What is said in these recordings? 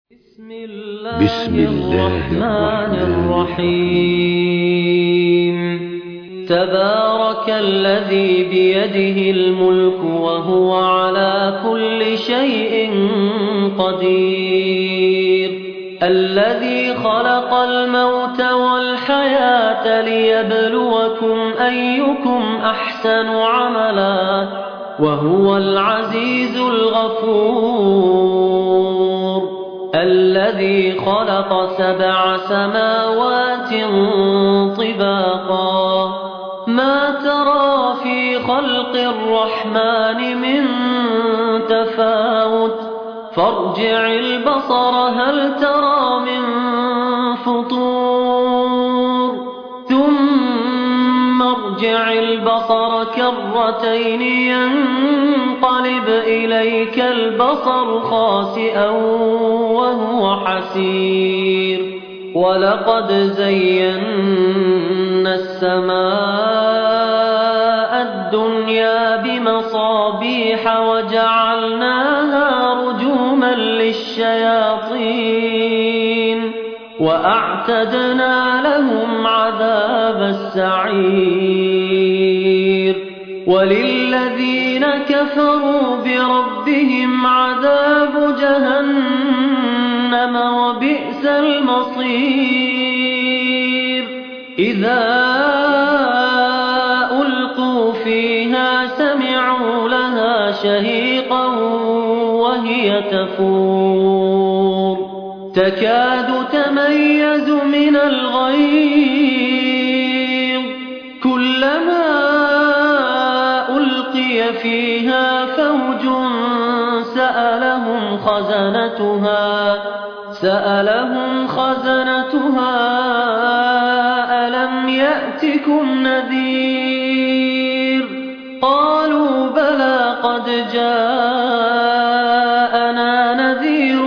بسم الله الرحمن الرحيم. تبارك الذي بيده الملك وهو على كل شيء قدير. الذي خلق الموت والحياة ليبلوكم أيكم أحسن عملا وهو العزيز الغفور. الذي خلق 7 سماوات طباقا ما ترى في خلق الرحمن من تفاوت فارجع البصر هل ترى من فطور ثم ارجع البصر كرتين ينقلب إليك البصر خاسئا وهو حسير. ولقد زينا السماء الدنيا بمصابيح وجعلناها رجوما للشياطين وأعتدنا لهم عذاب السعير. وللذين كفروا بربهم عذاب جهنم وبئس المصير. إذا ألقوا فيها سمعوا لها شهيقا وهي تفور تكاد تميز من الغيظ كلما ألقي فيها فوج سألهم خزنتها ألم يأتكم نذير قالوا بلى قد جاءنا نذير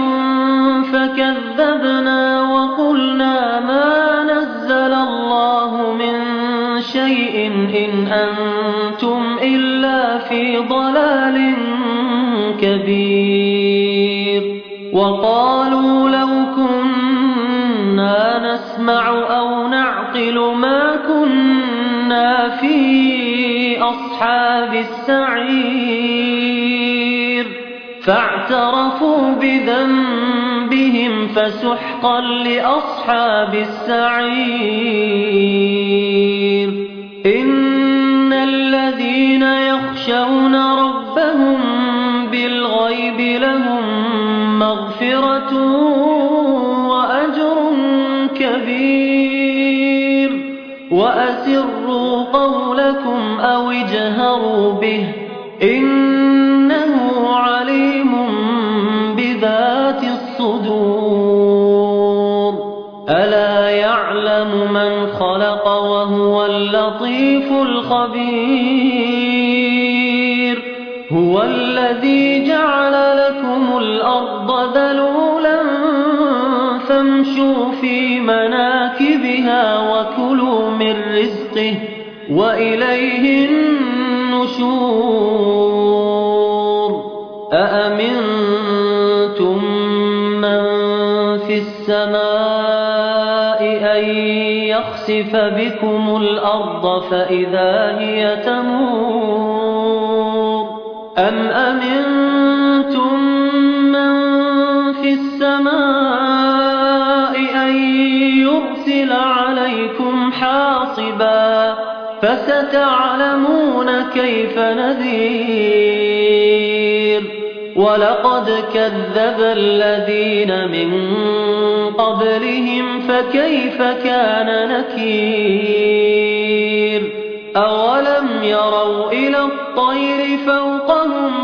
فكذبنا وقلنا ما نزل الله من شيء إن أنتم إلا في ضلال كبير. وقالوا لو كنا نسمع أو نعقل ما كنا في أصحاب السعير فاعترفوا بذنبهم فسحقا لأصحاب السعير. إن الذين يخشون ربهم بالغيب لهم مغفرة وأجر كبير. وأسروا قولكم أو اجهروا به إنه عليم بذات الصدور. ألا يعلم من خلق وهو اللطيف الخبير. هو الذي جعل لكم الأرض ذلولا فامشوا في مناكبها وكلوا من رزقه وإليه النشور. أأمنتم من في السماء أن يخسف بكم الأرض فإذا هي تمور أم أمنتم من في السماء أن يرسل عليكم حاصبا فستعلمون كيف نذير. ولقد كذب الذين من قبلهم فكيف كان نكير. أولم يروا إلى الطير فوقهم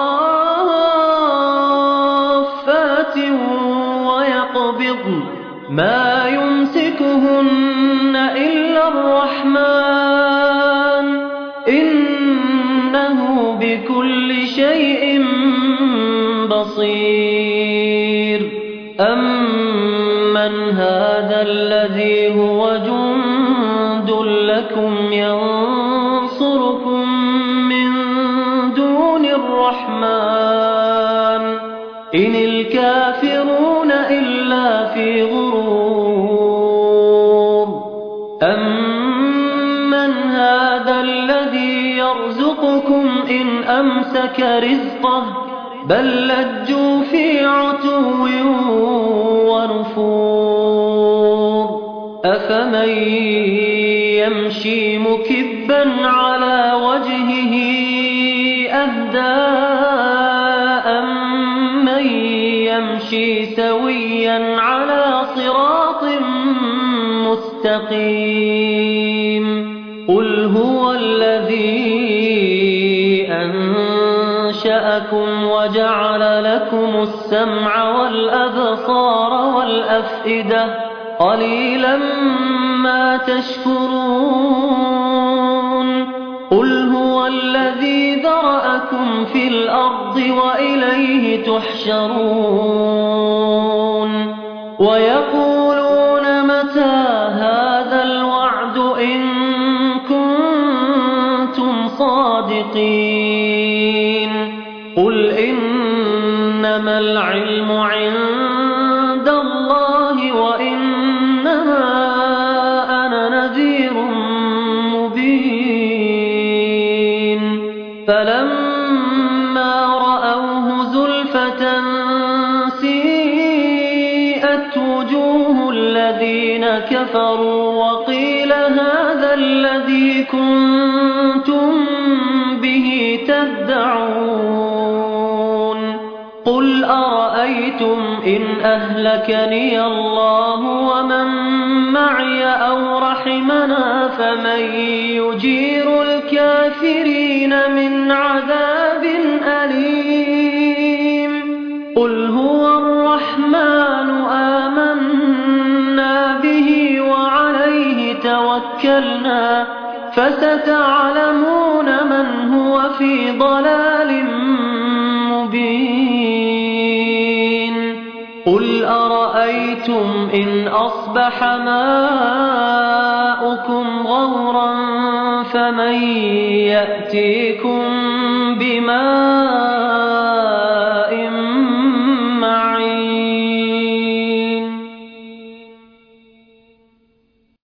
صافات ويقبضن ما يمسكهن إلا الرحمن إنه بكل شيء بصير. أمن هذا الذي هو جند لكم ينصركم من دون الرحمن إن الكافرون لفي غرور أمن هذا الذي يرزقكم إن أمسك رزقه بل لجوا في عتو ونفور أفمن يمشي مكبا على وجهه أهدى أمن يمشي سويا على صراط مستقيم قل هو الذي أنشأكم وجعل لكم السمع والأبصار والأفئدة قليلا ما تشكرون قل هو الذي ذرأكم في الأرض وإليه تحشرون ويقولون متى هذا الوعد إن كنتم صادقين قل إنما العلم عند الله وإنما أنا نذير مبين فلما رأوه زلفة سيئت وجوه الذين كفروا وقيل هذا الذي كنتم به تدعون قل أرأيتم إن أهلكني الله ومن معي أو رحمنا فمن يجير الكافرين من عذاب أليم قل هو الرحمن آمنا به وعليه توكلنا فستعلمون من هو في ضلال مبين قل أرأيتم إن أصبح ماؤكم غورا فمن يأتيكم بماء